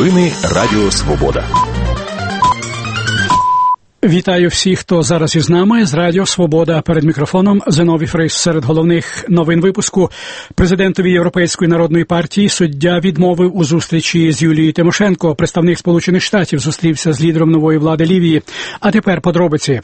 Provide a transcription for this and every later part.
Новини Радіо Свобода. Вітаю всіх, хто зараз із нами з Радіо Свобода. Перед мікрофоном Зиновій Фрис. Серед головних новин випуску. Президентові Європейської народної партії суддя відмовив у зустрічі з Юлією Тимошенко. Представник Сполучених Штатів зустрівся з лідером нової влади Лівії. А тепер подробиці.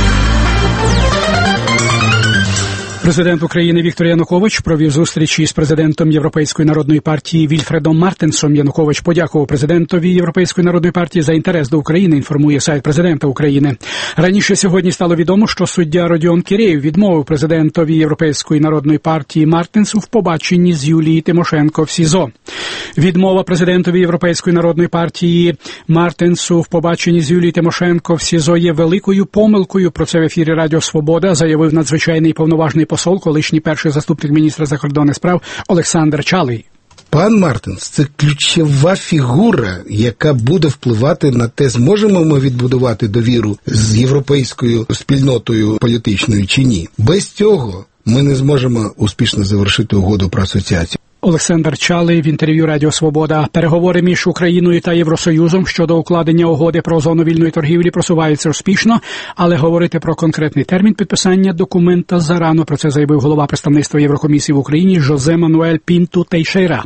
Президент України Віктор Янукович провів зустрічі з президентом Європейської народної партії Вільфредом Мартенсом. Янукович подякував президентові Європейської народної партії за інтерес до України, інформує сайт президента України. Раніше сьогодні стало відомо, що суддя Родіон Кірєєв відмовив президентові Європейської народної партії Мартенсу в побаченні з Юлією Тимошенко в СІЗО. Відмова президентові Європейської народної партії Мартенсу в побаченні з Юлією Тимошенко в СІЗО є великою помилкою. Про це в ефірі Радіо Свобода заявив надзвичайний повноважний посол, колишній перший заступник міністра закордонних справ Олександр Чалий. Пан Мартенс – це ключова фігура, яка буде впливати на те, зможемо ми відбудувати довіру з європейською спільнотою політичною чи ні. Без цього ми не зможемо успішно завершити угоду про асоціацію. Олександр Чалий в інтерв'ю Радіо Свобода. Переговори між Україною та Євросоюзом щодо укладення угоди про зону вільної торгівлі просуваються успішно, але говорити про конкретний термін підписання документа зарано. Про це заявив голова представництва Єврокомісії в Україні Жозе Мануель Пінту Тейшейра.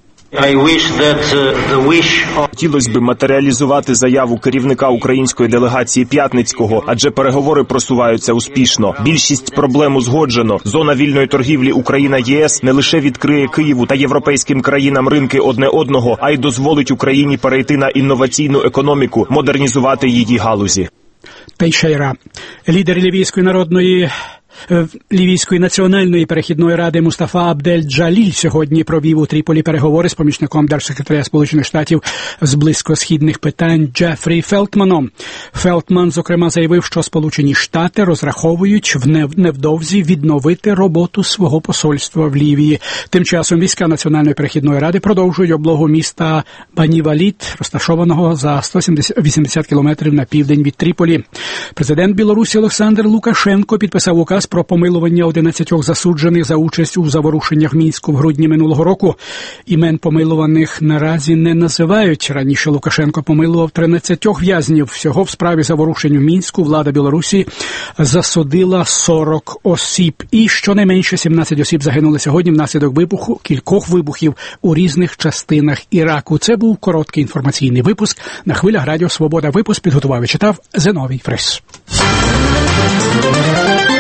Хотілося б матеріалізувати заяву керівника української делегації П'ятницького, адже переговори просуваються успішно. Більшість проблем узгоджено. Зона вільної торгівлі Україна-ЄС не лише відкриє Києву та європейським країнам ринки одне одного, а й дозволить Україні перейти на інноваційну економіку, модернізувати її галузі. Тейшейра. Лідер Лівійської національної перехідної ради Мустафа Абдель-Джаліль сьогодні провів у Тріполі переговори з помічником держсекретаря Сполучених Штатів з близькосхідних питань Джефрі Фелтманом. Фелтман, зокрема, заявив, що Сполучені Штати розраховують невдовзі відновити роботу свого посольства в Лівії. Тим часом війська Національної перехідної ради продовжують облогу міста Бані-Валід, розташованого за 180 кілометрів на південь від Тріполі. Президент Білорусі Олександр Лукашенко підписав указ про помилування 11 засуджених за участь у заворушеннях в Мінську в грудні минулого року. Імен помилуваних наразі не називають. Раніше Лукашенко помилував 13 в'язнів. Всього в справі заворушень в Мінську влада Білорусі засудила 40 осіб. І щонайменше 17 осіб загинули сьогодні внаслідок кількох вибухів у різних частинах Іраку. Це був короткий інформаційний випуск. На хвилях Радіо Свобода випуск підготував і читав Зиновій Фрис.